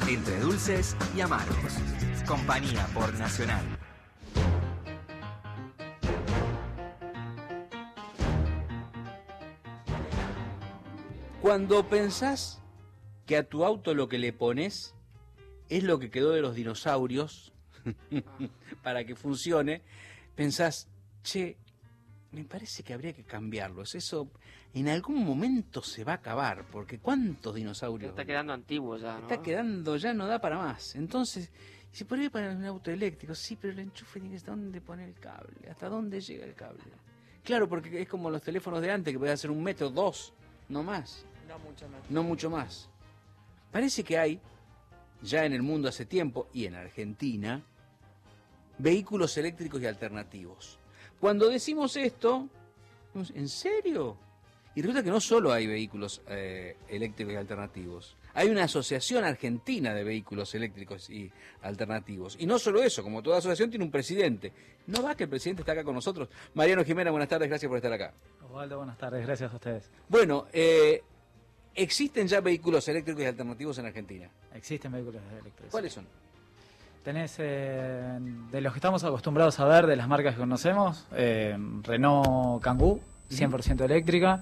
Entre dulces y amargos. Compañía por Nacional. Cuando pensás que a tu auto lo que le pones es lo que quedó de los dinosaurios para que funcione, pensás, che, me parece que habría que cambiarlo. Eso en algún momento se va a acabar, porque ¿cuántos dinosaurios? Está quedando antiguo ya, ¿no? Está quedando, ya no da para más. Entonces, si por ahí para un auto eléctrico, sí, pero el enchufe tiene que estar dónde poner el cable, hasta dónde llega el cable. Claro, porque es como los teléfonos de antes, que podían hacer 1 metro, 2, no más. No mucho más. No mucho más. Parece que hay, ya en el mundo hace tiempo, y en Argentina, vehículos eléctricos y alternativos. Cuando decimos esto, ¿en serio? Y resulta que no solo hay vehículos eléctricos y alternativos. Hay una asociación argentina de vehículos eléctricos y alternativos. Y no solo eso, como toda asociación tiene un presidente. ¿No va que el presidente está acá con nosotros? Mariano Jimena, buenas tardes, gracias por estar acá. Osvaldo, buenas tardes, gracias a ustedes. Bueno, ¿existen ya vehículos eléctricos y alternativos en Argentina? Existen vehículos eléctricos. ¿Cuáles son? Tenés, de los que estamos acostumbrados a ver, de las marcas que conocemos, Renault Kangoo, 100% eléctrica.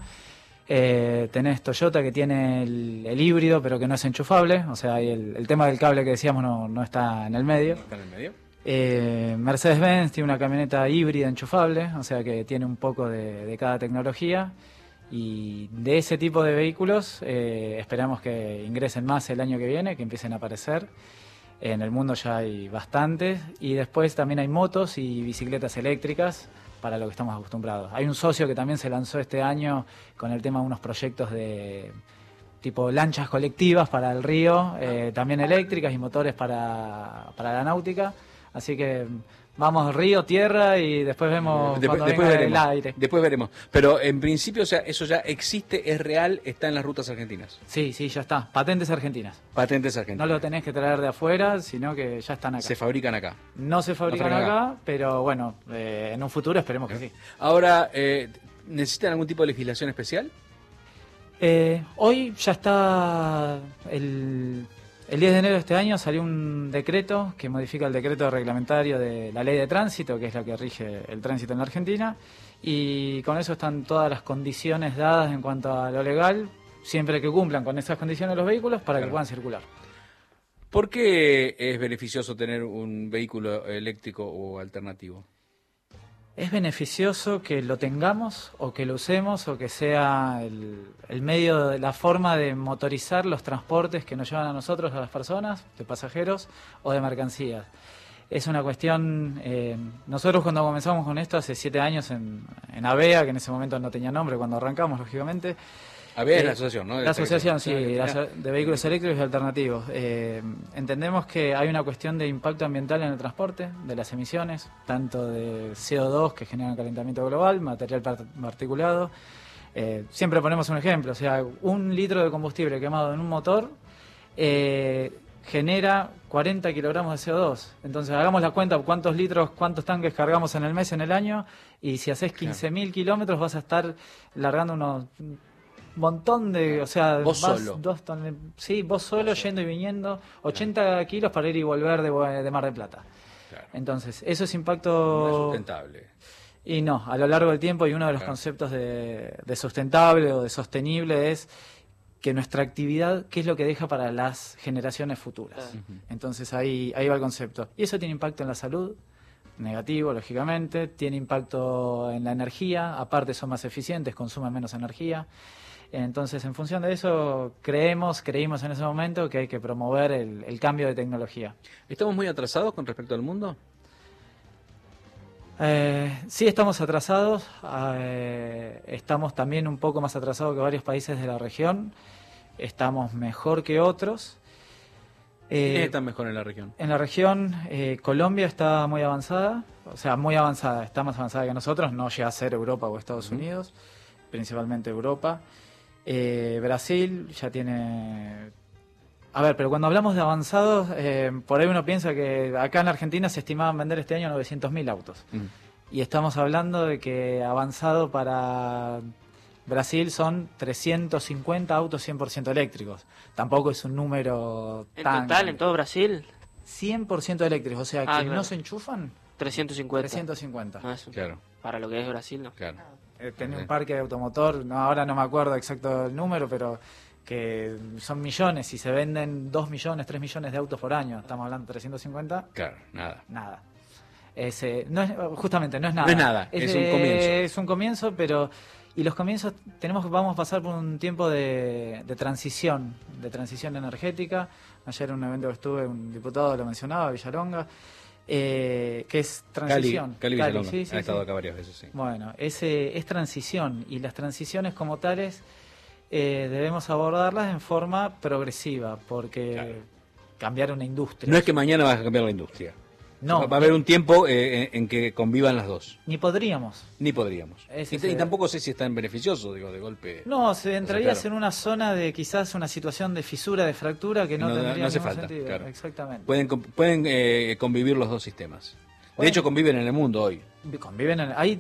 Tenés Toyota, que tiene el híbrido, pero que no es enchufable. O sea, el tema del cable que decíamos no está en el medio. ¿No está en el medio? Mercedes-Benz tiene una camioneta híbrida enchufable, o sea que tiene un poco de cada tecnología. Y de ese tipo de vehículos esperamos que ingresen más el año que viene, que empiecen a aparecer. En el mundo ya hay bastantes. Y después también hay motos y bicicletas eléctricas, para lo que estamos acostumbrados. Hay un socio que también se lanzó este año con el tema de unos proyectos de tipo lanchas colectivas para el río, también eléctricas y motores para la náutica. Así que vamos río, tierra y después vemos después veremos. El aire. Después veremos. Pero en principio, o sea, eso ya existe, es real, está en las rutas argentinas. Sí, ya está. Patentes argentinas. Patentes argentinas. No lo tenés que traer de afuera, sino que ya están acá. Se fabrican acá. No se fabrican acá, pero bueno, en un futuro esperemos que sí. Ahora, ¿necesitan algún tipo de legislación especial? Hoy ya está el 10 de enero de este año salió un decreto que modifica el decreto reglamentario de la ley de tránsito, que es la que rige el tránsito en la Argentina, y con eso están todas las condiciones dadas en cuanto a lo legal, siempre que cumplan con esas condiciones los vehículos para que puedan circular. ¿Por qué es beneficioso tener un vehículo eléctrico o alternativo? Es beneficioso que lo tengamos o que lo usemos o que sea el medio, la forma de motorizar los transportes que nos llevan a nosotros, a las personas, de pasajeros o de mercancías. Es una cuestión, nosotros cuando comenzamos con esto hace 7 años en AVEA, que en ese momento no tenía nombre cuando arrancamos, lógicamente. AVEA es la asociación, ¿no? La asociación, sí, de vehículos eléctricos y alternativos. Entendemos que hay una cuestión de impacto ambiental en el transporte, de las emisiones, tanto de CO2 que generan calentamiento global, material particulado. Siempre ponemos un ejemplo, o sea, 1 litro de combustible quemado en un motor genera 40 kilogramos de CO2. Entonces hagamos la cuenta, cuántos tanques cargamos en el mes, en el año, y si haces 15.000 kilómetros vas a estar largando unos montón de, o sea, vos solo. Vos solo yendo y viniendo, 80 kilos para ir y volver de Mar del Plata. Claro. Entonces, eso es impacto... No es sustentable. Y no, a lo largo del tiempo, y uno de los conceptos de sustentable o de sostenible es que nuestra actividad, ¿qué es lo que deja para las generaciones futuras? Entonces ahí va el concepto. Y eso tiene impacto en la salud, negativo, lógicamente, tiene impacto en la energía, aparte son más eficientes, consumen menos energía. Entonces, en función de eso, creímos en ese momento que hay que promover el cambio de tecnología. ¿Estamos muy atrasados con respecto al mundo? Sí, estamos atrasados. Estamos también un poco más atrasados que varios países de la región. Estamos mejor que otros. ¿Quiénes están mejor en la región? En la región, Colombia está muy avanzada. O sea, muy avanzada. Está más avanzada que nosotros. No llega a ser Europa o Estados Unidos. Principalmente Europa. Brasil ya tiene... A ver, pero cuando hablamos de avanzados, por ahí uno piensa que acá en Argentina se estimaban vender este año 900.000 autos. Y estamos hablando de que avanzado para Brasil son 350 autos 100% eléctricos. Tampoco es un número En tan... total, en todo Brasil, 100% eléctricos, o sea, que claro. no se enchufan, 350. 350. Ah, eso. Claro, Para lo que es Brasil, ¿no? claro. Tener un parque de automotor, no, ahora no me acuerdo exacto el número, pero que son millones, y se venden 2 millones, 3 millones de autos por año, estamos hablando de 350, Claro, nada. nada. No es, justamente, no es nada. No es nada, es un comienzo. Es un comienzo, pero... Y los comienzos vamos a pasar por un tiempo de transición energética. Ayer en un evento que estuve, un diputado lo mencionaba, Villalonga, que es transición. Cali Villalonga, sí, sí, ha estado sí. acá varias veces, sí. Bueno, es transición, y las transiciones como tales debemos abordarlas en forma progresiva, porque Claro. cambiar una industria... No es que mañana vas a cambiar la industria. No, Va a haber un tiempo en que convivan las dos. ni podríamos. Ni podríamos. Y tampoco sé si es tan beneficioso, digo, de golpe. No, entrarías claro. en una zona de quizás una situación de fisura, de fractura, que no tendría hace ningún falta. sentido. Claro. Exactamente. Pueden convivir los dos sistemas. De Bueno. hecho, conviven en el mundo hoy. Hay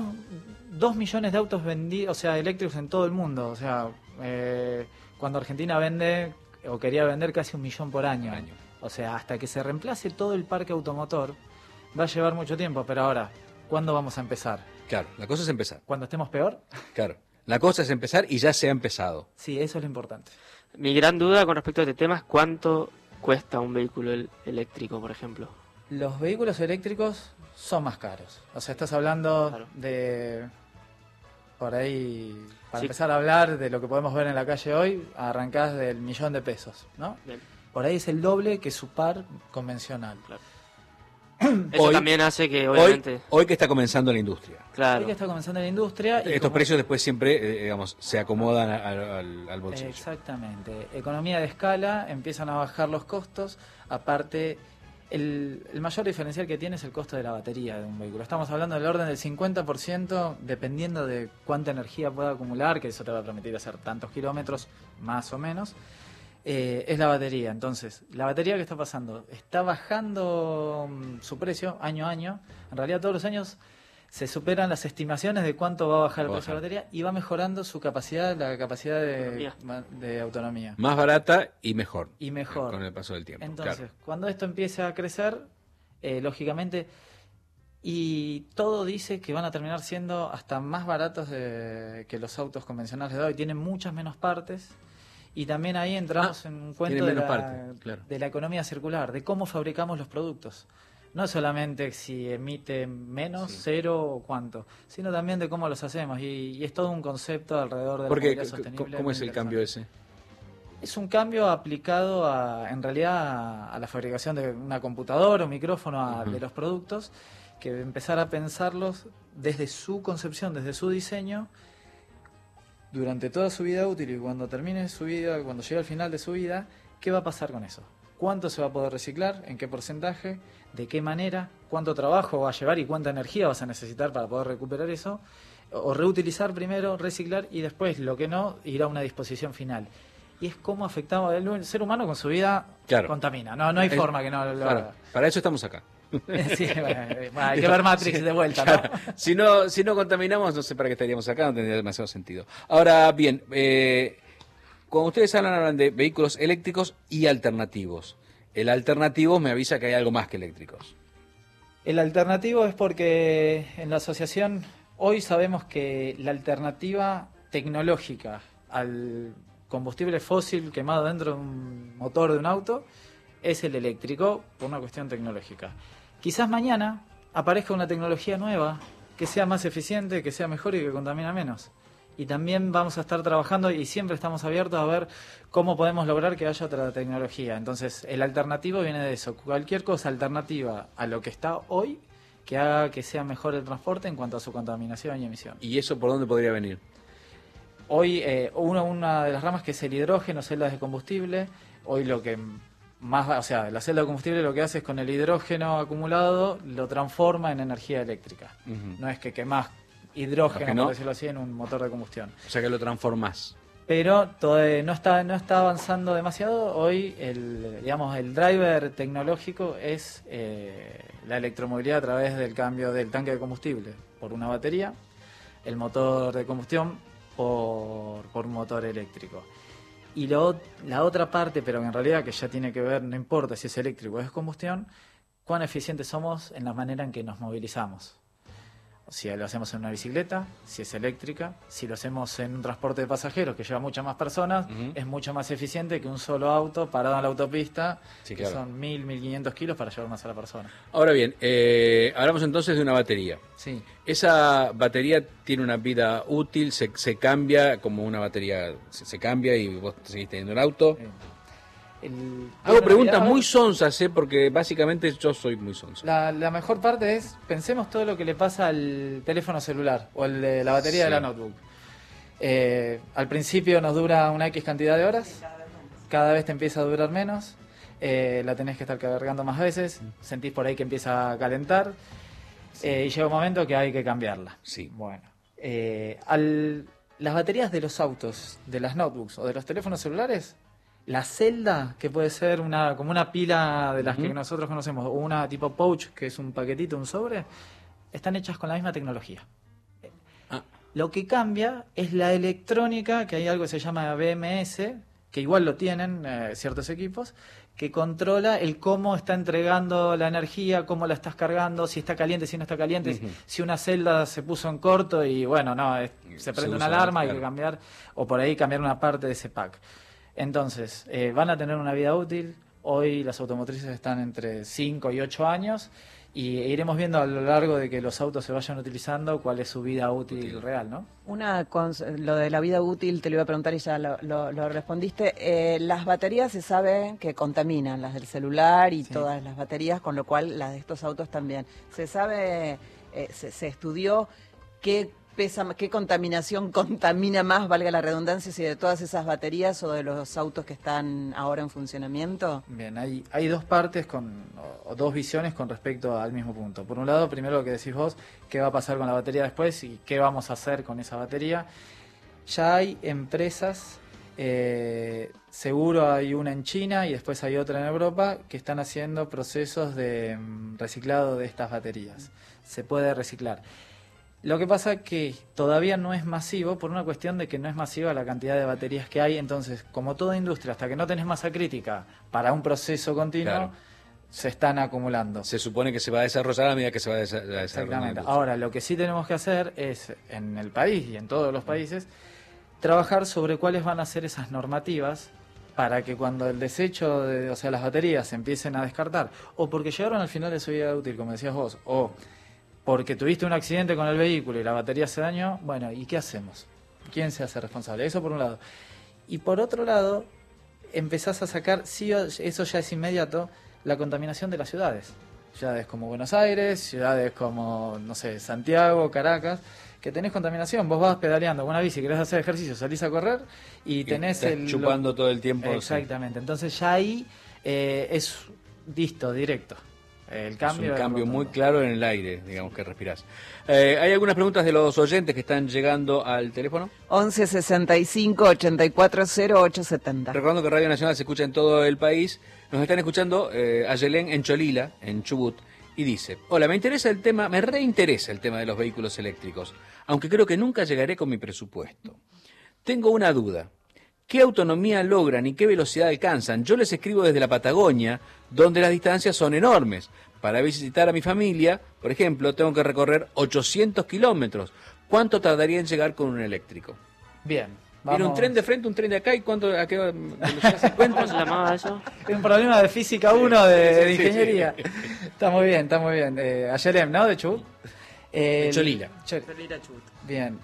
2 millones de autos vendidos, o sea, eléctricos en todo el mundo. O sea, cuando Argentina vende, o quería vender, casi 1 millón por año. O sea, hasta que se reemplace todo el parque automotor, va a llevar mucho tiempo. Pero ahora, ¿cuándo vamos a empezar? Claro, la cosa es empezar. ¿Cuando estemos peor? Claro. La cosa es empezar y ya se ha empezado. Sí, eso es lo importante. Mi gran duda con respecto a este tema es cuánto cuesta un vehículo eléctrico, por ejemplo. Los vehículos eléctricos son más caros. O sea, estás hablando Claro. de... Por ahí, para Sí. empezar a hablar de lo que podemos ver en la calle hoy, arrancás del 1.000.000 de pesos, ¿no? Bien. Por ahí es el doble que su par convencional. Eso Hoy- también hace que, obviamente, Hoy que está comenzando la industria. claro. Hoy que está comenzando la industria... y Estos como- precios después siempre, digamos, se acomodan al bolsillo. Exactamente. Economía de escala, empiezan a bajar los costos. Aparte, el mayor diferencial que tiene es el costo de la batería de un vehículo. Estamos hablando del orden del 50%, dependiendo de cuánta energía pueda acumular, que eso te va a permitir hacer tantos kilómetros, más o menos. Es la batería. Entonces, la batería, ¿qué está pasando? Está bajando su precio año a año. En realidad, todos los años se superan las estimaciones de cuánto va a bajar el Va a precio de la bajar. batería, y va mejorando su capacidad, la capacidad de autonomía. Más barata y mejor. Y mejor. Con el paso del tiempo. Entonces, claro. cuando esto empiece a crecer, lógicamente, y todo dice que van a terminar siendo hasta más baratos que los autos convencionales de hoy. Tienen muchas menos partes. Y también ahí entramos en un cuento tienen de menos partes, claro. de la economía circular, de cómo fabricamos los productos. No solamente si emite menos, Sí. cero o cuánto, sino también de cómo los hacemos. Y es todo un concepto alrededor de Porque, la movilidad sostenible. ¿cómo muy es el interesante. cambio ese? Es un cambio aplicado en realidad a la fabricación de una computadora o micrófono Ujú. de los productos, que empezar a pensarlos desde su concepción, desde su diseño, durante toda su vida útil, y cuando termine su vida, cuando llegue al final de su vida, ¿qué va a pasar con eso? ¿Cuánto se va a poder reciclar? ¿En qué porcentaje? ¿De qué manera? ¿Cuánto trabajo va a llevar y cuánta energía vas a necesitar para poder recuperar eso? O reutilizar primero, reciclar, y después, lo que no, ir a una disposición final. Y es cómo afectamos el ser humano con su vida. Claro. Contamina. No hay forma que no lo Claro, haga. para eso estamos acá. Sí, bueno, hay que ver Matrix de vuelta, Claro. ¿no? Si no contaminamos, no sé para qué estaríamos acá, no tendría demasiado sentido. Ahora bien, cuando ustedes hablan de vehículos eléctricos y alternativos, el alternativo me avisa que hay algo más que eléctricos. El alternativo es porque en la asociación hoy sabemos que la alternativa tecnológica al combustible fósil quemado dentro de un motor de un auto es el eléctrico, por una cuestión tecnológica. Quizás mañana aparezca una tecnología nueva que sea más eficiente, que sea mejor y que contamina menos. Y también vamos a estar trabajando, y siempre estamos abiertos a ver cómo podemos lograr que haya otra tecnología. Entonces, el alternativo viene de eso. Cualquier cosa alternativa a lo que está hoy, que haga que sea mejor el transporte en cuanto a su contaminación y emisión. ¿Y eso por dónde podría venir? Hoy, una de las ramas, que es el hidrógeno, celdas de combustible. Hoy lo que más, o sea, la celda de combustible lo que hace es, con el hidrógeno acumulado, lo transforma en energía eléctrica. Ujú. No es que quemás hidrógeno, Hidrógeno. por decirlo así, en un motor de combustión. O sea que lo transformás. Pero no está avanzando demasiado. Hoy el driver tecnológico es la electromovilidad a través del cambio del tanque de combustible por una batería. El motor de combustión por un motor eléctrico. Y la otra parte, pero en realidad que ya tiene que ver, no importa si es eléctrico o es combustión, cuán eficientes somos en la manera en que nos movilizamos. Si lo hacemos en una bicicleta, si es eléctrica, si lo hacemos en un transporte de pasajeros que lleva muchas más personas, es mucho más eficiente que un solo auto parado en la autopista, Sí, que claro. son 1.500 kilos para llevar una sola persona. Ahora bien, hablamos entonces de una batería. Sí. Esa batería tiene una vida útil, se cambia como una batería, se cambia y vos seguís teniendo el auto. Hago preguntas muy sonsas, porque básicamente yo soy muy sonso. La mejor parte es, pensemos todo lo que le pasa al teléfono celular o el de la batería Sí. de la notebook. Al principio nos dura una X cantidad de horas, cada vez te empieza a durar menos, la tenés que estar cargando más veces, sentís por ahí que empieza a calentar y llega un momento que hay que cambiarla. Sí. Bueno, las baterías de los autos, de las notebooks o de los teléfonos celulares, la celda, que puede ser como una pila de las que nosotros conocemos, o una tipo pouch, que es un paquetito, un sobre, están hechas con la misma tecnología. Lo que cambia es la electrónica, que hay algo que se llama BMS, que igual lo tienen ciertos equipos, que controla el cómo está entregando la energía, cómo la estás cargando, si está caliente, si no está caliente, si una celda se puso en corto y bueno, se prende una usa, alarma, hay claro. que cambiar, o por ahí cambiar una parte de ese pack. Entonces, van a tener una vida útil. Hoy las automotrices están entre 5 y 8 años y iremos viendo a lo largo de que los autos se vayan utilizando cuál es su vida útil real, ¿no? Lo de la vida útil te lo iba a preguntar y ya lo respondiste. Las baterías se sabe que contaminan, las del celular y Sí. todas las baterías, con lo cual las de estos autos también. Se sabe, se estudió qué contaminación contamina más, valga la redundancia, si de todas esas baterías o de los autos que están ahora en funcionamiento. Bien, hay dos partes o dos visiones con respecto al mismo punto. Por un lado, primero lo que decís vos, qué va a pasar con la batería después y qué vamos a hacer con esa batería. Ya hay empresas, seguro hay una en China y después hay otra en Europa, que están haciendo procesos de reciclado de estas baterías. Se puede reciclar. Lo que pasa es que todavía no es masivo por una cuestión de que no es masiva la cantidad de baterías que hay. Entonces, como toda industria, hasta que no tenés masa crítica para un proceso continuo, Claro. se están acumulando. Se supone que se va a desarrollar a medida que se va a desarrollar. la Exactamente. industria. Ahora, lo que sí tenemos que hacer es, en el país y en todos los países, trabajar sobre cuáles van a ser esas normativas para que cuando el desecho, o sea, las baterías se empiecen a descartar, o porque llegaron al final de su vida útil, como decías vos, o porque tuviste un accidente con el vehículo y la batería se dañó, bueno, ¿y qué hacemos? ¿Quién se hace responsable? Eso por un lado. Y por otro lado, empezás a sacar, sí, eso ya es inmediato, la contaminación de las ciudades. Ciudades como Buenos Aires, ciudades como, no sé, Santiago, Caracas, que tenés contaminación. Vos vas pedaleando con una bici, querés hacer ejercicio, salís a correr y tenés estás chupando todo el tiempo. Exactamente. Entonces ya ahí es directo. El cambio es un cambio muy rotundo. claro en el aire, digamos, que respirás. Hay algunas preguntas de los oyentes que están llegando al teléfono. 11 65 84 0870. Recordando que Radio Nacional se escucha en todo el país. Nos están escuchando a Yelén en Cholila, en Chubut, y dice: hola, me reinteresa el tema de los vehículos eléctricos, aunque creo que nunca llegaré con mi presupuesto. Tengo una duda. ¿Qué autonomía logran y qué velocidad alcanzan? Yo les escribo desde la Patagonia, donde las distancias son enormes. Para visitar a mi familia, por ejemplo, tengo que recorrer 800 kilómetros. ¿Cuánto tardaría en llegar con un eléctrico? Bien. Viene un tren de frente, un tren de acá, ¿y a qué velocidad se ¿Cómo encuentra? se llamaba eso? Es un problema de física 1 de Sí, sí, ingeniería. Está muy bien, está muy bien. Ayelem, ¿no? De Chubut. De Cholila. Bien.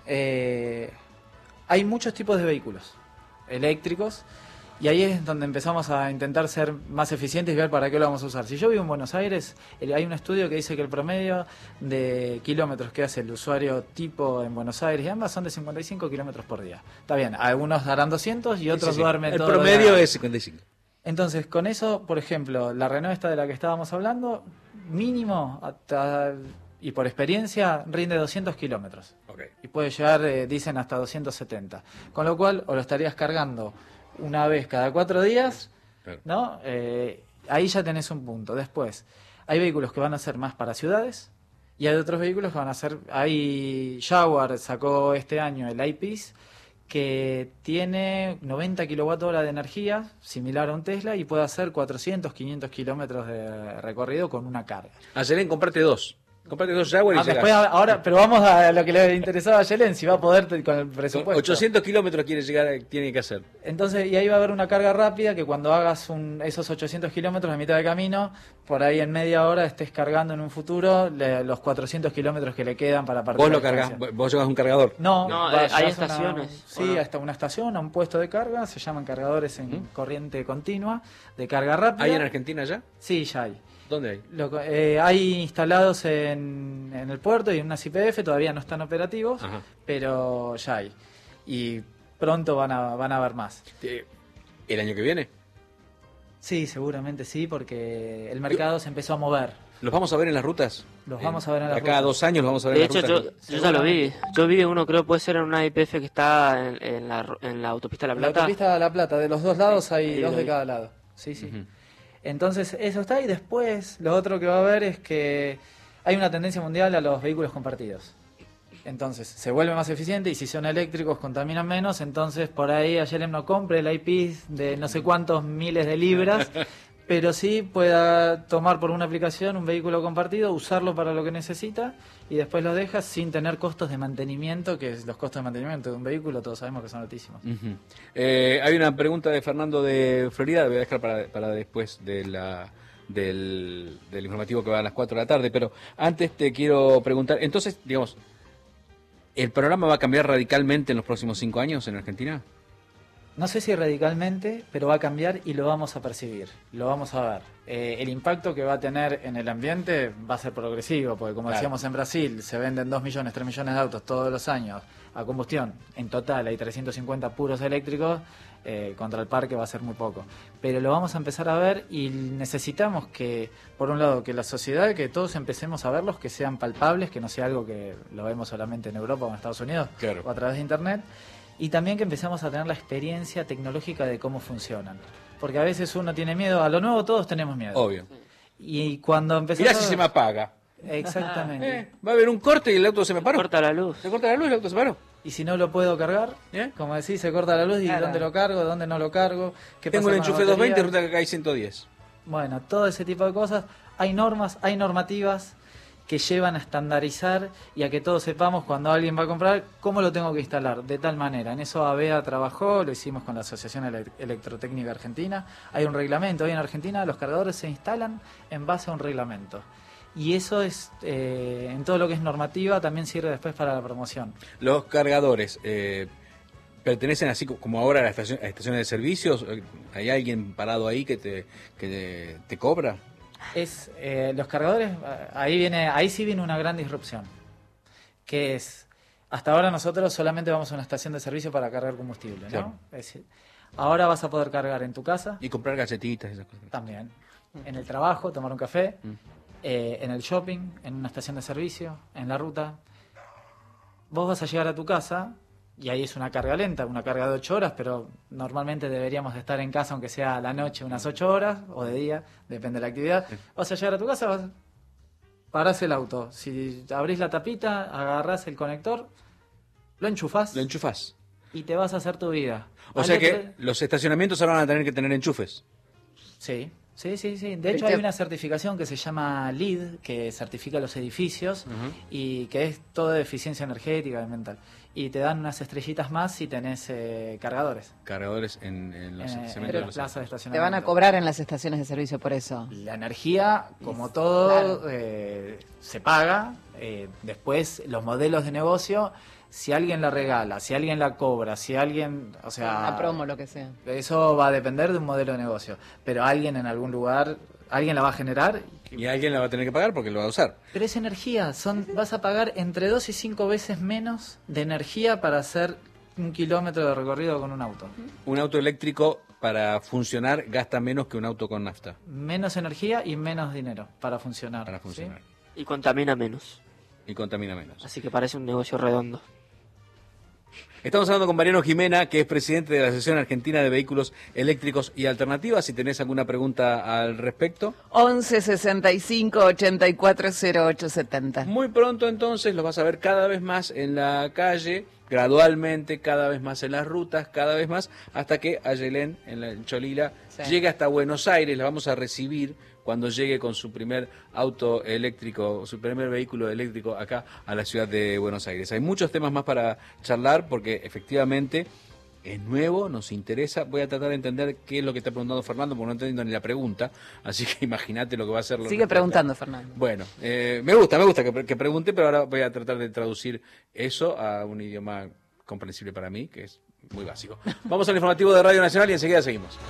Hay muchos tipos de vehículos eléctricos y ahí es donde empezamos a intentar ser más eficientes y ver para qué lo vamos a usar. Si yo vivo en Buenos Aires, hay un estudio que dice que el promedio de kilómetros que hace el usuario tipo en Buenos Aires y ambas son de 55 kilómetros por día. Está bien, algunos darán 200 y otros Sí, sí. duermen El todo promedio día. es 55. Entonces, con eso, por ejemplo, la Renault esta de la que estábamos hablando, mínimo, y por experiencia, rinde 200 kilómetros. Okay. Y puede llegar, dicen, hasta 270. Con lo cual, o lo estarías cargando una vez cada 4 días, Claro. ¿no? Ahí ya tenés un punto. Después, hay vehículos que van a ser más para ciudades y hay otros vehículos que van a ser... Jaguar sacó este año el I-Peace, que tiene 90 kWh de energía, similar a un Tesla, y puede hacer 400, 500 kilómetros de recorrido con una carga. Yelén, comprate dos. Comprate dos Jaguar y Después, llegás. ahora, pero vamos a lo que le interesaba a Yelén, si va a poder con el presupuesto. 800 kilómetros tiene que hacer. Entonces, y ahí va a haber una carga rápida que cuando hagas esos 800 kilómetros a mitad de camino, por ahí en media hora estés cargando en un futuro los 400 kilómetros que le quedan para partir. Vos lo cargas, vos llevas un cargador. No, hay llevas estaciones. Sí, hasta una estación, a un puesto de carga, se llaman cargadores en corriente continua, de carga rápida. ¿Hay en Argentina ya? Sí, ya hay. ¿Dónde hay? Hay instalados en el puerto y en unas YPF, todavía no están operativos, Ajá. pero ya hay. Y pronto van a haber más. ¿El año que viene? Sí, seguramente sí, porque el mercado se empezó a mover. ¿Los vamos a ver en las rutas? Los vamos a ver en las Cada rutas. 2 años los vamos a ver De en las hecho, rutas. yo ya lo vi. Yo vi uno, creo puede ser en una IPF que está en la autopista de La La Plata. autopista de La Plata, de los dos lados hay Sí, dos lo de vi. cada lado. Sí, sí. Ujú. Entonces, eso está. Y después, lo otro que va a haber es que hay una tendencia mundial a los vehículos compartidos. Entonces, se vuelve más eficiente y si son eléctricos contaminan menos. Entonces, por ahí ayer no compre el IP de no sé cuántos miles de libras, pero sí pueda tomar por una aplicación un vehículo compartido, usarlo para lo que necesita y después lo deja sin tener costos de mantenimiento, que los costos de mantenimiento de un vehículo todos sabemos que son altísimos. Ujú. Hay una pregunta de Fernando de Florida, la voy a dejar para después del informativo que va a las 4 de la tarde, pero antes te quiero preguntar, entonces, digamos, ¿el programa va a cambiar radicalmente en los próximos 5 años en Argentina? No sé si radicalmente, pero va a cambiar y lo vamos a percibir, lo vamos a ver. El impacto que va a tener en el ambiente va a ser progresivo, porque como Claro. decíamos en Brasil, se venden 2 millones, 3 millones de autos todos los años a combustión. En total hay 350 puros eléctricos, contra el parque va a ser muy poco. Pero lo vamos a empezar a ver y necesitamos que, por un lado, que la sociedad, que todos empecemos a verlos, que sean palpables, que no sea algo que lo vemos solamente en Europa o en Estados Unidos Claro. o a través de Internet. Y también que empecemos a tener la experiencia tecnológica de cómo funcionan. Porque a veces uno tiene miedo, a lo nuevo todos tenemos miedo. Obvio. Y cuando empezamos... Mirá si se me apaga. Exactamente. Va a haber un corte y el auto se me paró. Corta la luz. Se corta la luz y el auto se paró. Y si no lo puedo cargar, ¿Eh? como decís, se corta la luz y Claro. ¿dónde lo cargo? ¿Dónde no lo cargo? ¿Qué Tengo pasa el con la enchufe batería? 220, ruta que hay 110. Bueno, todo ese tipo de cosas. Hay normas, hay normativas que llevan a estandarizar y a que todos sepamos cuando alguien va a comprar cómo lo tengo que instalar, de tal manera. En eso ABEA trabajó, lo hicimos con la Asociación Electrotécnica Argentina. Hay un reglamento, hoy en Argentina los cargadores se instalan en base a un reglamento. Y eso es, en todo lo que es normativa, también sirve después para la promoción. Los cargadores pertenecen así como ahora a las estaciones de servicios. ¿Hay alguien parado ahí que te cobra? Los cargadores, ahí sí viene una gran disrupción, que es, hasta ahora nosotros solamente vamos a una estación de servicio para cargar combustible, ¿no? Claro. Es decir, ahora vas a poder cargar en tu casa, Y comprar galletitas y esas cosas. también, en el trabajo, tomar un café, en el shopping, en una estación de servicio, en la ruta. Vos vas a llegar a tu casa y ahí es una carga lenta, una carga de 8 horas, pero normalmente deberíamos de estar en casa aunque sea a la noche unas 8 horas o de día, depende de la actividad. Vas a llegar a tu casa, parás el auto, si abrís la tapita, agarrás el conector, lo enchufás Lo enchufás. y te vas a hacer tu vida. O Al sea otro- que los estacionamientos ahora van a tener que tener enchufes. Sí, sí, sí, sí. De hecho hay una certificación que se llama LEED, que certifica los edificios y que es todo de eficiencia energética y ambiental. Y te dan unas estrellitas más si tenés cargadores Cargadores en los en estacionamientos la de los- plaza de Te estacionamiento. van a cobrar en las estaciones de servicio por eso. La energía, como todo, Claro. se paga. Después, los modelos de negocio, si alguien la regala, si alguien la cobra, si alguien, o sea, Una promo, lo que sea. eso va a depender de un modelo de negocio. Pero alguien en algún lugar, alguien la va a generar. Y alguien la va a tener que pagar porque lo va a usar. Pero es energía, vas a pagar entre 2 y 5 veces menos de energía para hacer 1 kilómetro de recorrido con un auto. Un auto eléctrico para funcionar gasta menos que un auto con nafta. Menos energía y menos dinero para funcionar. Para funcionar. ¿sí? Y contamina menos. Y contamina menos. Así que parece un negocio redondo. Estamos hablando con Mariano Jimena, que es presidente de la Asociación Argentina de Vehículos Eléctricos y Alternativas. Si tenés alguna pregunta al respecto. 11 65 84 08 70. Muy pronto entonces los vas a ver cada vez más en la calle, gradualmente, cada vez más en las rutas, cada vez más, hasta que Ayelén, en Cholila, llegue hasta Buenos Aires. La vamos a recibir cuando llegue con su primer auto eléctrico, su primer vehículo eléctrico acá a la ciudad de Buenos Aires. Hay muchos temas más para charlar porque efectivamente es nuevo, nos interesa. Voy a tratar de entender qué es lo que está preguntando Fernando, porque no entiendo ni la pregunta, así que imagínate lo que va a ser. Sigue preguntando, Fernando. Bueno, me gusta que pregunte, pero ahora voy a tratar de traducir eso a un idioma comprensible para mí, que es muy básico. Vamos al informativo de Radio Nacional y enseguida seguimos.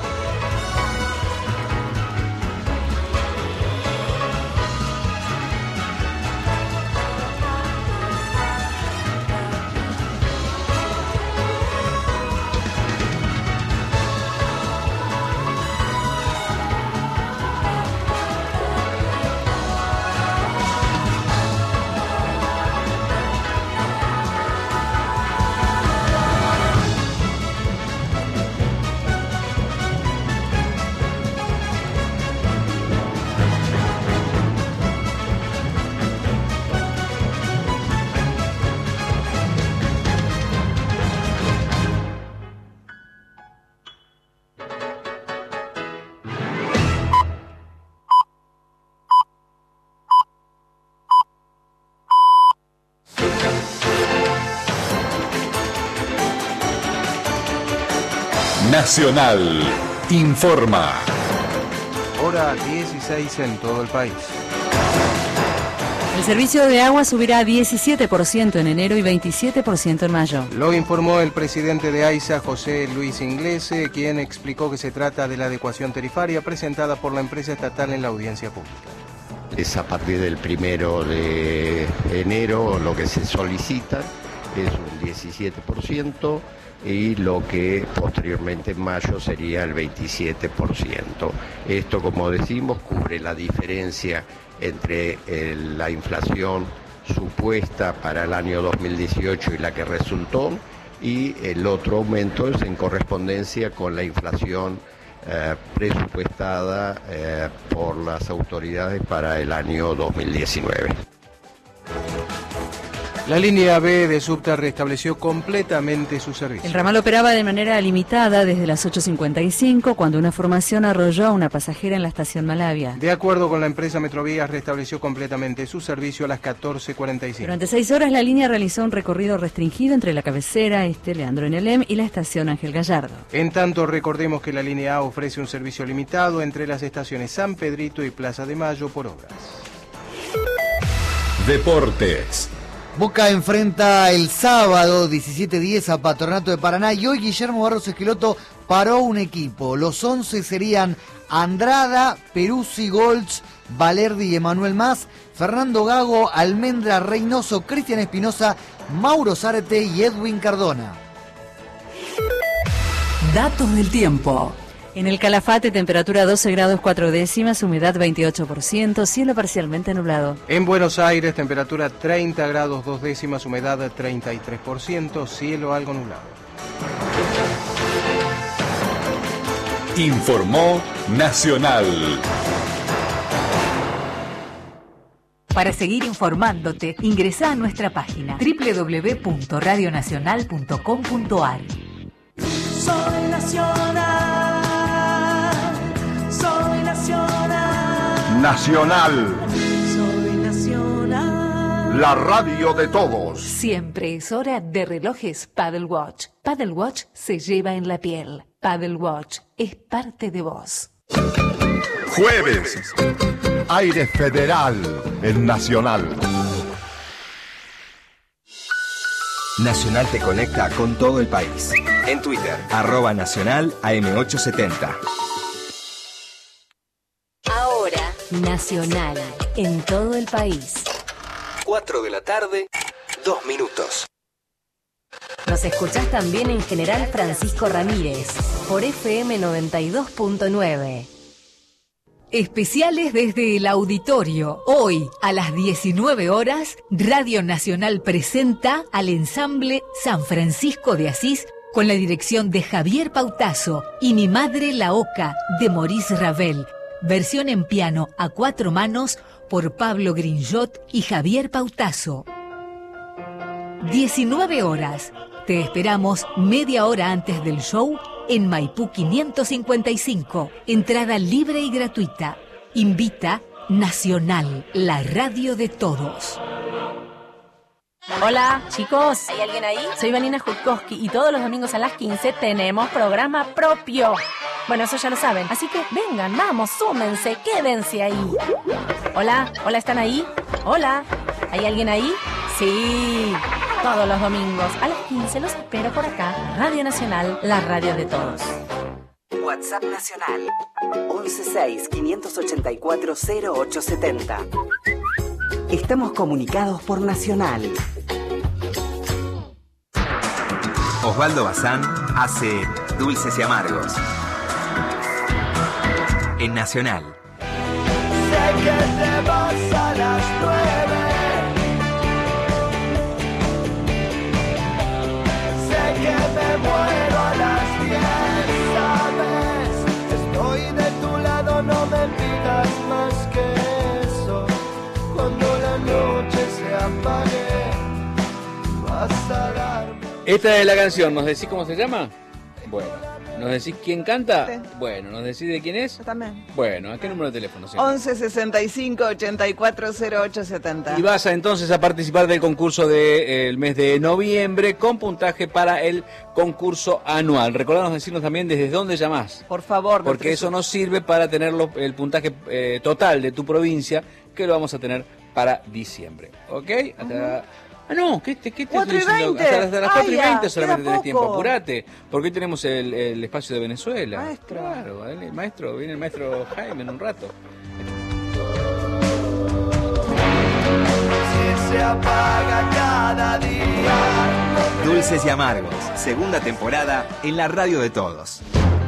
Nacional informa. Hora 16 en todo el país. El servicio de agua subirá 17% en enero y 27% en mayo. Lo informó el presidente de AISA, José Luis Inglese, quien explicó que se trata de la adecuación tarifaria presentada por la empresa estatal en la audiencia pública. Es a partir del 1 de enero lo que se solicita es un 17%. Y lo que posteriormente en mayo sería el 27%. Esto, como decimos, cubre la diferencia entre la inflación supuesta para el año 2018 y la que resultó, y el otro aumento es en correspondencia con la inflación presupuestada por las autoridades para el año 2019. La línea B de Subte restableció completamente su servicio. El ramal operaba de manera limitada desde las 8:55 cuando una formación arrolló a una pasajera en la estación Malavia. De acuerdo con la empresa Metrovías, restableció completamente su servicio a las 14:45. Durante 6 horas la línea realizó un recorrido restringido entre la cabecera Leandro Enelem y la estación Ángel Gallardo. En tanto, recordemos que la línea A ofrece un servicio limitado entre las estaciones San Pedrito y Plaza de Mayo por obras. Deportes. Boca enfrenta el sábado 17-10 a Patronato de Paraná y hoy Guillermo Barros Esqueloto paró un equipo. Los 11 serían Andrada, Peruzzi, Goltz, Valerdi y Emanuel Más, Fernando Gago, Almendra, Reynoso, Cristian Espinosa, Mauro Zárate y Edwin Cardona. Datos del tiempo. En el Calafate, temperatura 12 grados 4 décimas, humedad 28%, cielo parcialmente nublado. En Buenos Aires, temperatura 30 grados 2 décimas, humedad 33%, cielo algo nublado. Informó Nacional. Para seguir informándote, ingresá a nuestra página www.radionacional.com.ar. Soy nacional, soy nacional. Nacional. Soy nacional. La radio de todos. Siempre es hora de relojes Paddle Watch. Paddle Watch se lleva en la piel. Paddle Watch es parte de vos. Jueves. Aire federal en Nacional. Nacional te conecta con todo el país. En Twitter, @Nacional AM870. Ahora, Nacional, en todo el país. 4 de la tarde, 2 minutos. Nos escuchás también en General Francisco Ramírez, por FM 92.9. Especiales desde el auditorio. Hoy, a las 19 horas, Radio Nacional presenta al ensamble San Francisco de Asís con la dirección de Javier Pautasso y Mi Madre la Oca de Maurice Ravel. Versión en piano a 4 manos por Pablo Grinjot y Javier Pautasso. 19 horas. Te esperamos media hora antes del show en Maipú 555. Entrada libre y gratuita. Invita Nacional, la radio de todos. Hola, chicos. ¿Hay alguien ahí? Soy Vanina Jutkowski y todos los domingos a las 15 tenemos programa propio. Bueno, eso ya lo saben. Así que vengan, vamos, súmense, quédense ahí. Hola, hola, ¿están ahí? Hola, ¿hay alguien ahí? Sí. Todos los domingos a las 15 los espero por acá. Radio Nacional, la radio de todos. WhatsApp Nacional 116-584-0870. Estamos comunicados por Nacional. Osvaldo Bazán hace Dulces y Amargos en Nacional. Sé que te vas a las 9. Que me muero a las 10, ¿sabes? Estoy de tu lado, no me pidas más que eso. Cuando la noche se apague, vas a darme... Esta es la canción, ¿nos decís cómo se llama? Bueno. ¿Nos decís quién canta? Sí. Bueno, ¿nos decís de quién es? Yo también. Bueno, ¿a qué número de teléfono? 11 65 84 08 70. Y vas entonces a participar del concurso del mes de noviembre con puntaje para el concurso anual. Recordanos decirnos también desde dónde llamás. Por favor. Porque eso nos sirve para tener el puntaje total de tu provincia, que lo vamos a tener para diciembre. ¿Ok? Hasta... Ah, no, ¿qué te 4 y 20. Hasta las 4 y 20 solamente tenés tiempo, apurate, porque hoy tenemos el espacio de Venezuela. Maestro. Claro, viene el maestro Jaime en un rato. Si se apaga cada día. Dulces y Amargos, segunda temporada en la radio de todos.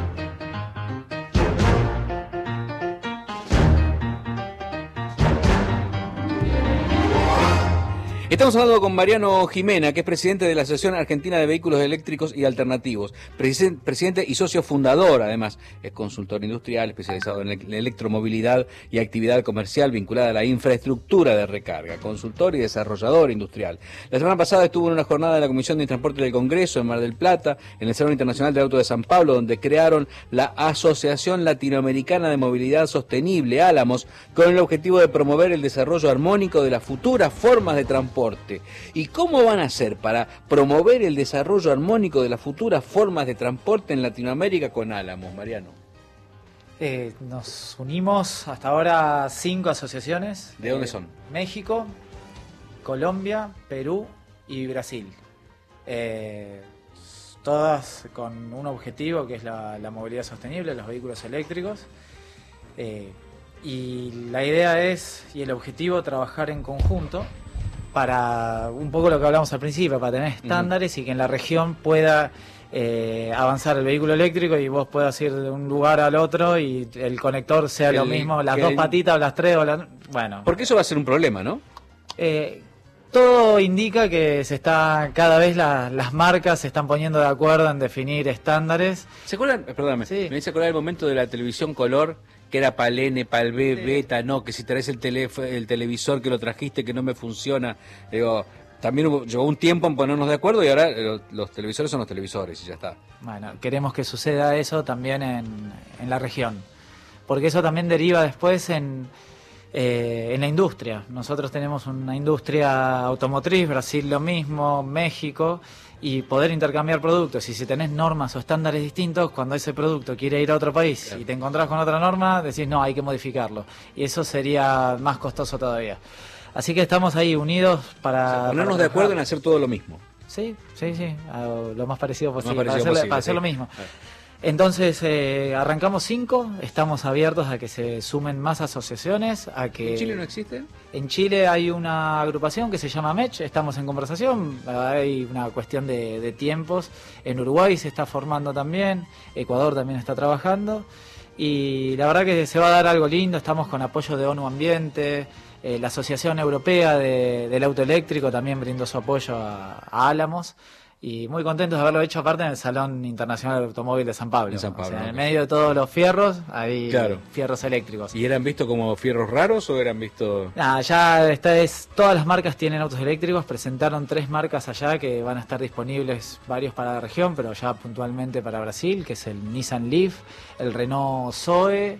Estamos hablando con Mariano Jimena, que es presidente de la Asociación Argentina de Vehículos Eléctricos y Alternativos. Presidente y socio fundador, además, es consultor industrial especializado en electromovilidad y actividad comercial vinculada a la infraestructura de recarga, consultor y desarrollador industrial. La semana pasada estuvo en una jornada de la Comisión de Transporte del Congreso en Mar del Plata, en el Salón Internacional del Auto de San Pablo, donde crearon la Asociación Latinoamericana de Movilidad Sostenible, Álamos, con el objetivo de promover el desarrollo armónico de las futuras formas de transporte. ¿Y cómo van a hacer para promover el desarrollo armónico de las futuras formas de transporte en Latinoamérica con Álamos, Mariano? Nos unimos hasta ahora 5 asociaciones. ¿De dónde son? México, Colombia, Perú y Brasil. Todas con un objetivo que es la movilidad sostenible, los vehículos eléctricos. Y la idea es, y el objetivo, trabajar en conjunto para un poco lo que hablamos al principio, para tener estándares y que en la región pueda avanzar el vehículo eléctrico y vos puedas ir de un lugar al otro y el conector sea lo mismo, las 2 patitas o las 3 o las... Bueno. Porque eso va a ser un problema, ¿no? Todo indica que cada vez las marcas se están poniendo de acuerdo en definir estándares. ¿Se acuerdan? Perdóname, sí. Me hice acordar el momento de la televisión color, que era pal N, pal B, sí. Beta, no, que si traes el televisor que lo trajiste que no me funciona. Digo, también llevó un tiempo en ponernos de acuerdo y ahora los televisores son los televisores y ya está. Bueno, queremos que suceda eso también en la región, porque eso también deriva después en la industria. Nosotros tenemos una industria automotriz, Brasil lo mismo, México, y poder intercambiar productos. Y si tenés normas o estándares distintos, cuando ese producto quiere ir a otro país, claro, y te encontrás con otra norma, decís no, hay que modificarlo. Y eso sería más costoso todavía. Así que estamos ahí unidos para... ponernos de acuerdo en hacer todo lo mismo. Sí, lo más parecido posible, para hacer lo mismo. Claro. Entonces arrancamos 5, estamos abiertos a que se sumen más asociaciones, a que... ¿En Chile no existen? En Chile hay una agrupación que se llama MECH, estamos en conversación, hay una cuestión de tiempos, en Uruguay se está formando también, Ecuador también está trabajando, Y la verdad que se va a dar algo lindo, estamos con apoyo de ONU Ambiente, la Asociación Europea del Auto Eléctrico también brindó su apoyo a Álamos. Y muy contentos de haberlo hecho aparte en el Salón Internacional del Automóvil de San Pablo. En el medio de todos los fierros, hay Claro. fierros eléctricos. ¿Y eran vistos como fierros raros o eran vistos...? Nada, todas las marcas tienen autos eléctricos, presentaron 3 marcas allá que van a estar disponibles, varios para la región, pero ya puntualmente para Brasil, que es el Nissan Leaf, el Renault Zoe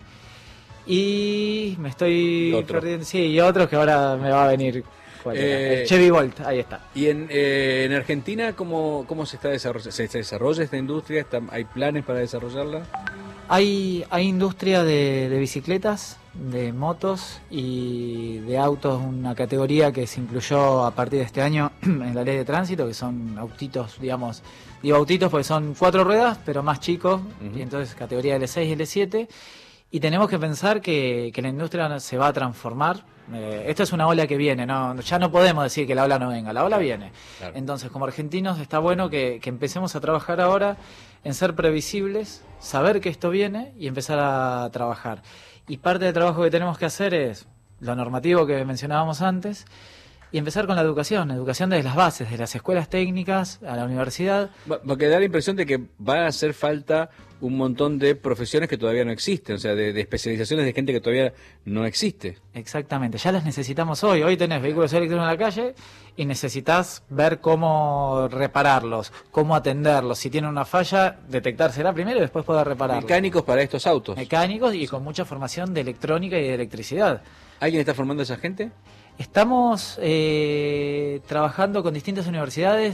y me estoy perdiendo, sí, y otros que ahora me va a venir. El Chevy Volt, ahí está. ¿Y en Argentina cómo se está desarrollando? ¿Se desarrolla esta industria? ¿Hay planes para desarrollarla? Hay industria de bicicletas, de motos y de autos, una categoría que se incluyó a partir de este año en la ley de tránsito, que son autitos, digamos, digo autitos porque son 4 ruedas, pero más chicos, y entonces categoría L6 y L7. Y tenemos que pensar que la industria se va a transformar. Esta es una ola que viene, ya no podemos decir que la ola no venga, la ola viene. Claro. Entonces, como argentinos, está bueno que empecemos a trabajar ahora en ser previsibles, saber que esto viene y empezar a trabajar. Y parte del trabajo que tenemos que hacer es lo normativo que mencionábamos antes y empezar con la educación desde las bases, de las escuelas técnicas a la universidad. Porque da la impresión de que va a hacer falta un montón de profesiones que todavía no existen, o sea, de especializaciones de gente que todavía no existe. Exactamente, ya las necesitamos hoy. Hoy tenés vehículos eléctricos en la calle y necesitas ver cómo repararlos, cómo atenderlos. Si tienen una falla, detectársela primero y después poder repararlos. Mecánicos para estos autos. Mecánicos y con mucha formación de electrónica y de electricidad. ¿Alguien está formando a esa gente? Estamos trabajando con distintas universidades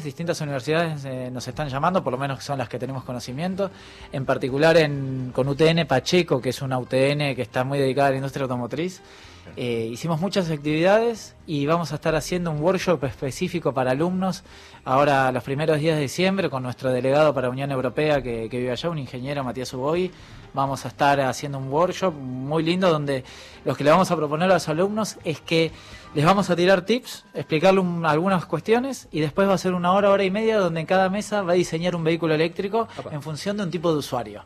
nos están llamando, por lo menos son las que tenemos conocimiento, en particular con UTN Pacheco, que es una UTN que está muy dedicada a la industria automotriz. Hicimos muchas actividades y vamos a estar haciendo un workshop específico para alumnos ahora los primeros días de diciembre con nuestro delegado para Unión Europea que vive allá, un ingeniero, Matías Uboy. Vamos a estar haciendo un workshop muy lindo donde lo que le vamos a proponer a los alumnos es que les vamos a tirar tips, explicarles algunas cuestiones y después va a ser 1 hora, 1 hora y media donde en cada mesa va a diseñar un vehículo eléctrico en función de un tipo de usuario.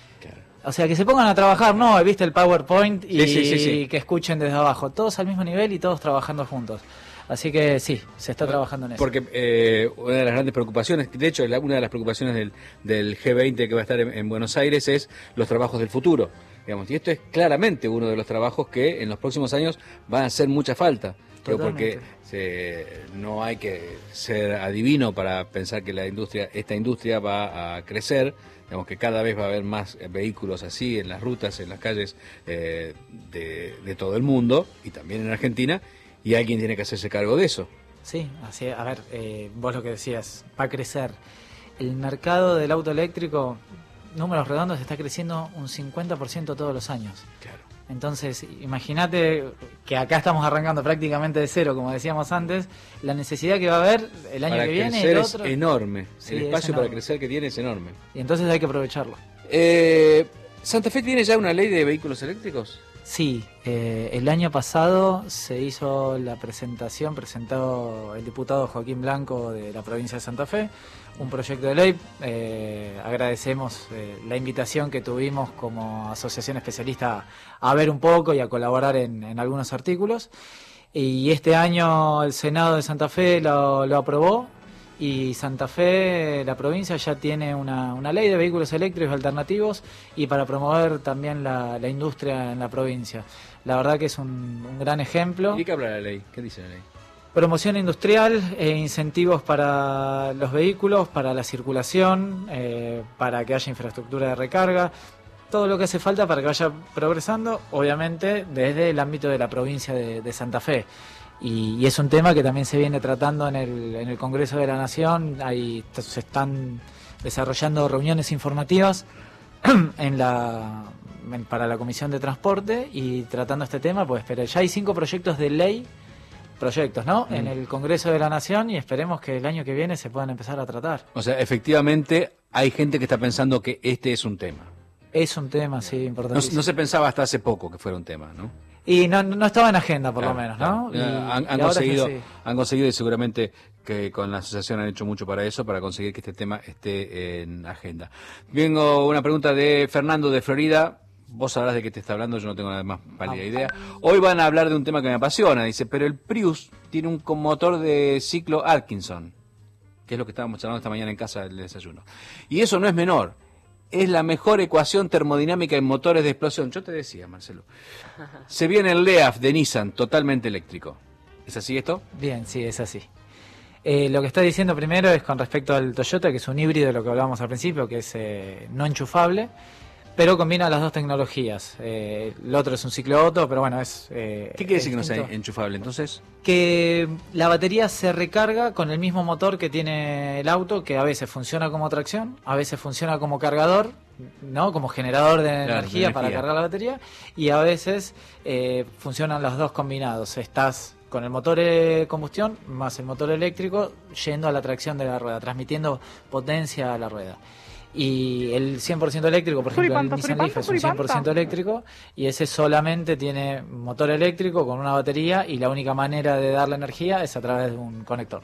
O sea, que se pongan a trabajar, no, viste el PowerPoint y sí. que escuchen desde abajo, todos al mismo nivel y todos trabajando juntos. Así que sí, se está trabajando en eso. Porque una de las grandes preocupaciones, de hecho, una de las preocupaciones del G20 que va a estar en Buenos Aires es los trabajos del futuro. Digamos, y esto es claramente uno de los trabajos que en los próximos años van a hacer mucha falta. Porque no hay que ser adivino para pensar que esta industria va a crecer. Digamos que cada vez va a haber más vehículos así en las rutas, en las calles de todo el mundo y también en Argentina, y alguien tiene que hacerse cargo de eso. Sí, así, a ver, vos lo que decías, va a crecer. El mercado del auto eléctrico, números redondos, está creciendo un 50% todos los años. Claro. Entonces, imagínate que acá estamos arrancando prácticamente de cero, como decíamos antes, la necesidad que va a haber el año que viene. Para crecer es enorme, sí, el espacio enorme. para crecer que tiene es enorme. Y entonces hay que aprovecharlo. ¿Santa Fe tiene ya una ley de vehículos eléctricos? Sí, el año pasado se hizo la presentó el diputado Joaquín Blanco de la provincia de Santa Fe, un proyecto de ley. Agradecemos la invitación que tuvimos como asociación especialista a ver un poco y a colaborar en algunos artículos. Y este año el Senado de Santa Fe lo aprobó. Y Santa Fe, la provincia, ya tiene una ley de vehículos eléctricos alternativos y para promover también la industria en la provincia. La verdad que es un gran ejemplo. ¿Y qué habla la ley? ¿Qué dice la ley? Promoción industrial, incentivos para los vehículos, para la circulación, para que haya infraestructura de recarga, todo lo que hace falta para que vaya progresando, obviamente desde el ámbito de la provincia de Santa Fe. Y es un tema que también se viene tratando en el Congreso de la Nación. Ahí se están desarrollando reuniones informativas para la Comisión de Transporte y tratando este tema, pues pero ya hay 5 proyectos de ley, ¿no? En el Congreso de la Nación y esperemos que el año que viene se puedan empezar a tratar. O sea, efectivamente hay gente que está pensando que este es un tema. Es un tema, sí, importante. No se pensaba hasta hace poco que fuera un tema, ¿no? Y no estaba en agenda, por lo menos, ¿no? Han conseguido y seguramente que con la asociación han hecho mucho para eso, para conseguir que este tema esté en agenda. Vengo una pregunta de Fernando de Florida. vos sabrás de qué te está hablando, yo no tengo nada más pálida idea. Hoy van a hablar de un tema que me apasiona, dice, pero el Prius tiene un motor de ciclo Atkinson, que es lo que estábamos charlando esta mañana en casa del desayuno. Y eso no es menor, es la mejor ecuación termodinámica en motores de explosión. Yo te decía, Marcelo, se viene el Leaf de Nissan, totalmente eléctrico. ¿Es así esto? Bien, sí, es así. Lo que está diciendo primero es con respecto al Toyota, que es un híbrido de lo que hablábamos al principio, que es no enchufable, pero combina las dos tecnologías. El otro es un ciclo Otto, pero bueno, es... ¿Qué quiere decir que no sea enchufable entonces? Que la batería se recarga con el mismo motor que tiene el auto, que a veces funciona como tracción, a veces funciona como cargador, ¿no? Como generador de energía para cargar la batería, y a veces funcionan los dos combinados. Estás con el motor de combustión más el motor eléctrico yendo a la tracción de la rueda, transmitiendo potencia a la rueda. Y el 100% eléctrico, por ejemplo, el Nissan Leaf es un 100% eléctrico, y ese solamente tiene motor eléctrico con una batería, y la única manera de darle energía es a través de un conector.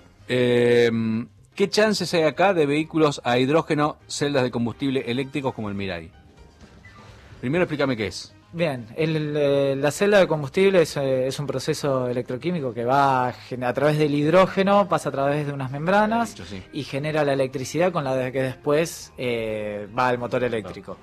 ¿Qué chances hay acá de vehículos a hidrógeno, celdas de combustible eléctricos como el Mirai? Primero explícame qué es. Bien, la celda de combustible es un proceso electroquímico que va a través del hidrógeno, pasa a través de unas membranas y genera la electricidad con la que después va al motor eléctrico.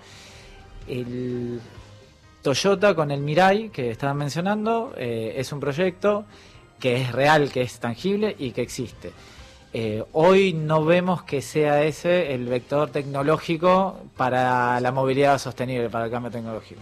El Toyota con el Mirai, que estaban mencionando, es un proyecto que es real, que es tangible y que existe. Hoy no vemos que sea ese el vector tecnológico para la movilidad sostenible, para el cambio tecnológico.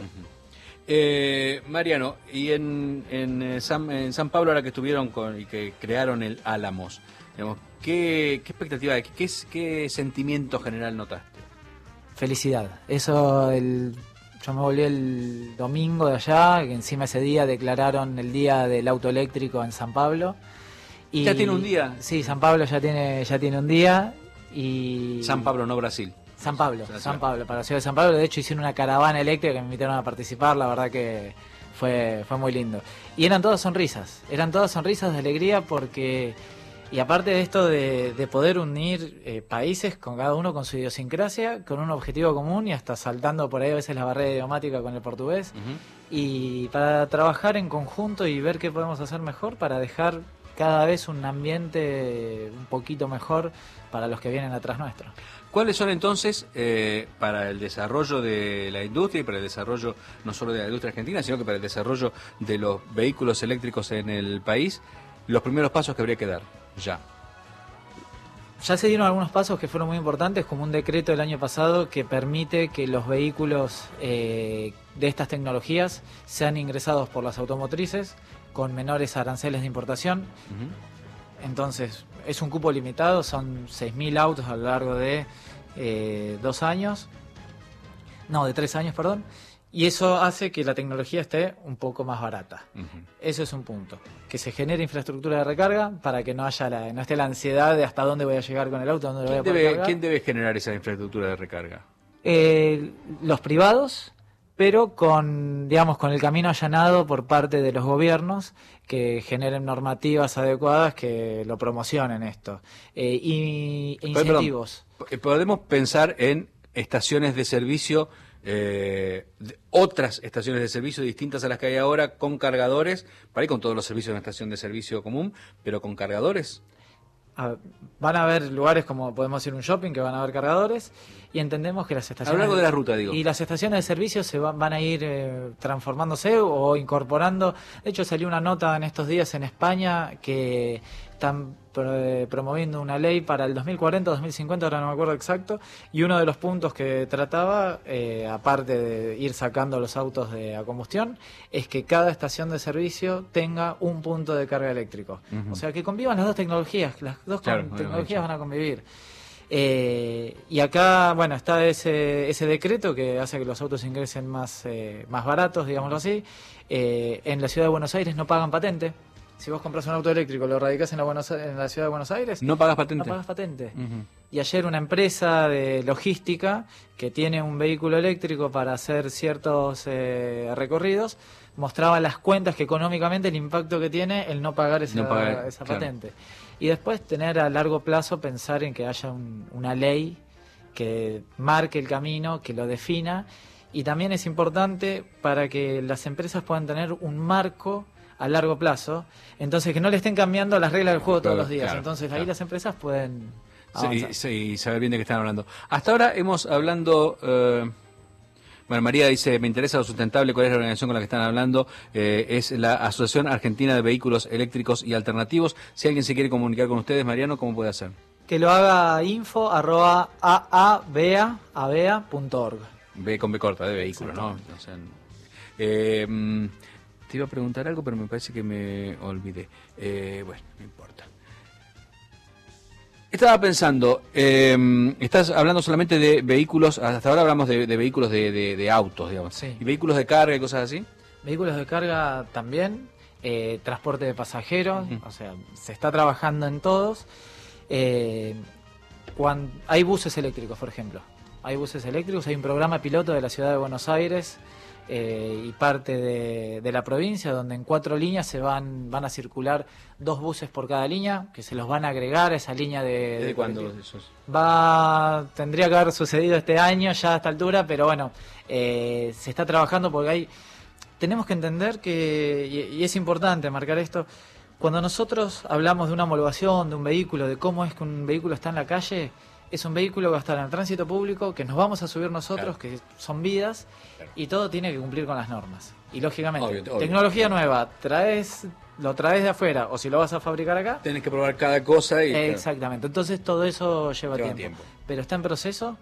Mariano, y en San Pablo, ahora que estuvieron y que crearon el Álamos, digamos, ¿qué expectativa, qué sentimiento general notaste? Felicidad. Eso, yo me volví el domingo de allá, que encima ese día declararon el día del auto eléctrico en San Pablo. Y, ¿ya tiene un día? Sí, San Pablo ya tiene un día. Y San Pablo, no Brasil. San Pablo, para la ciudad de San Pablo. De hecho hicieron una caravana eléctrica que me invitaron a participar, la verdad que fue muy lindo. Y eran todas sonrisas de alegría, porque, y aparte de esto de poder unir países, con cada uno con su idiosincrasia, con un objetivo común, y hasta saltando por ahí a veces la barrera idiomática con el portugués, y para trabajar en conjunto y ver qué podemos hacer mejor para dejar cada vez un ambiente un poquito mejor para los que vienen atrás nuestro. ¿Cuáles son entonces, para el desarrollo de la industria y para el desarrollo no solo de la industria argentina, sino que para el desarrollo de los vehículos eléctricos en el país, los primeros pasos que habría que dar ya? Ya se dieron algunos pasos que fueron muy importantes, como un decreto del año pasado que permite que los vehículos de estas tecnologías sean ingresados por las automotrices con menores aranceles de importación. Entonces, es un cupo limitado, son 6.000 autos a lo largo de 3 años, perdón, y eso hace que la tecnología esté un poco más barata. Eso es un punto. Que se genere infraestructura de recarga para que no esté la ansiedad de hasta dónde voy a llegar con el auto, dónde lo voy a poder cargar. ¿Quién debe generar esa infraestructura de recarga? Los privados, pero con el camino allanado por parte de los gobiernos, que generen normativas adecuadas que lo promocionen esto. Y incentivos. Podemos pensar en estaciones de servicio, otras estaciones de servicio distintas a las que hay ahora, con cargadores, para ir con todos los servicios de una estación de servicio común, pero con cargadores. Van a haber lugares como podemos ir a un shopping que van a haber cargadores, y entendemos que las estaciones... A lo largo de la ruta, digo. Y las estaciones de servicio van a ir transformándose o incorporando. De hecho, salió una nota en estos días en España que están promoviendo una ley para el 2040 o 2050, ahora no me acuerdo exacto, y uno de los puntos que trataba, aparte de ir sacando los autos a combustión, es que cada estación de servicio tenga un punto de carga eléctrico. O sea, que convivan las dos tecnologías, las dos tecnologías van a convivir. Y acá, bueno, está ese decreto que hace que los autos ingresen más baratos, digámoslo así. En la ciudad de Buenos Aires no pagan patente. Si vos compras un auto eléctrico, lo radicás en la ciudad de Buenos Aires, no pagas patente. No pagas patente. Y ayer una empresa de logística que tiene un vehículo eléctrico para hacer ciertos recorridos mostraba las cuentas, que económicamente el impacto que tiene el no pagar esa patente. Y después tener a largo plazo, pensar en que haya una ley que marque el camino, que lo defina, y también es importante para que las empresas puedan tener un marco a largo plazo, entonces que no le estén cambiando las reglas del juego todos los días, entonces ahí las empresas pueden avanzar. Sí, saber bien de qué están hablando. Hasta ahora hemos hablando... Bueno, María dice, me interesa lo sustentable, ¿cuál es la organización con la que están hablando? Es la Asociación Argentina de Vehículos Eléctricos y Alternativos. Si alguien se quiere comunicar con ustedes, Mariano, ¿cómo puede hacer? Que lo haga info@aabea.org. B con B corta, de vehículos, ¿no? O sea, te iba a preguntar algo, pero me parece que me olvidé. Bueno, no importa. Estaba pensando, estás hablando solamente de vehículos, hasta ahora hablamos de vehículos de autos, digamos. Sí. ¿Y vehículos de carga y cosas así? Vehículos de carga también, transporte de pasajeros, o sea, se está trabajando en todos. Hay buses eléctricos, por ejemplo. Hay buses eléctricos, hay un programa piloto de la ciudad de Buenos Aires y parte de la provincia, donde en 4 líneas van a circular 2 buses por cada línea, que se los van a agregar a esa línea de... ¿Desde cuándo esos? Tendría que haber sucedido este año ya a esta altura, pero bueno, se está trabajando porque tenemos que entender que, y es importante marcar esto, cuando nosotros hablamos de una homologación de un vehículo, de cómo es que un vehículo está en la calle, es un vehículo que va a estar en el tránsito público, que nos vamos a subir nosotros, que son vidas, y todo tiene que cumplir con las normas. Y lógicamente, obvio. Tecnología nueva, lo traes de afuera, o si lo vas a fabricar acá... Tenés que probar cada cosa y... Exactamente, entonces todo eso lleva tiempo. Pero está en proceso,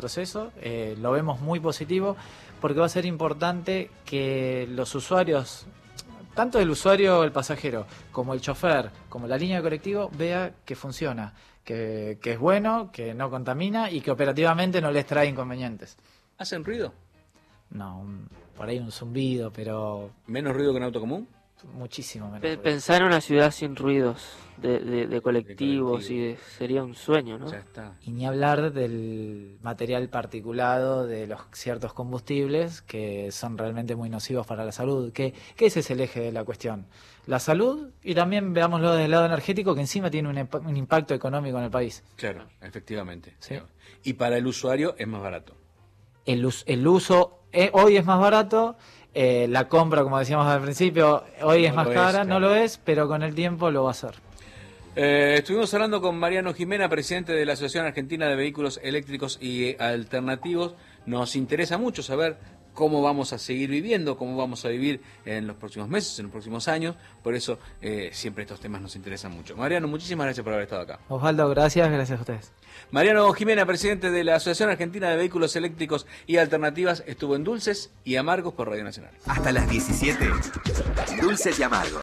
lo vemos muy positivo, porque va a ser importante que los usuarios... Tanto el usuario, el pasajero, como el chofer, como la línea de colectivo, vea que funciona, que es bueno, que no contamina y que operativamente no les trae inconvenientes. ¿Hacen ruido? No, por ahí un zumbido, pero... ¿Menos ruido que un auto común? Muchísimo menos ruido. Pensar en una ciudad sin ruidos de colectivos sería un sueño, ¿no? Ya está. Y ni hablar del material particulado de los ciertos combustibles que son realmente muy nocivos para la salud, que ese es el eje de la cuestión. La salud, y también veámoslo desde el lado energético, que encima tiene un impacto económico en el país. Claro, efectivamente. ¿Sí? Y para el usuario es más barato. El uso hoy es más barato, la compra, como decíamos al principio, hoy es más cara, no lo es, pero con el tiempo lo va a ser. Estuvimos hablando con Mariano Jimena, presidente de la Asociación Argentina de Vehículos Eléctricos y Alternativos. Nos interesa mucho saber cómo vamos a seguir viviendo, cómo vamos a vivir en los próximos meses, en los próximos años. Por eso siempre estos temas nos interesan mucho. Mariano, muchísimas gracias por haber estado acá. Osvaldo, gracias a ustedes. Mariano Jimena, presidente de la Asociación Argentina de Vehículos Eléctricos y Alternativas, estuvo en Dulces y Amargos por Radio Nacional. Hasta las 17, Dulces y Amargos.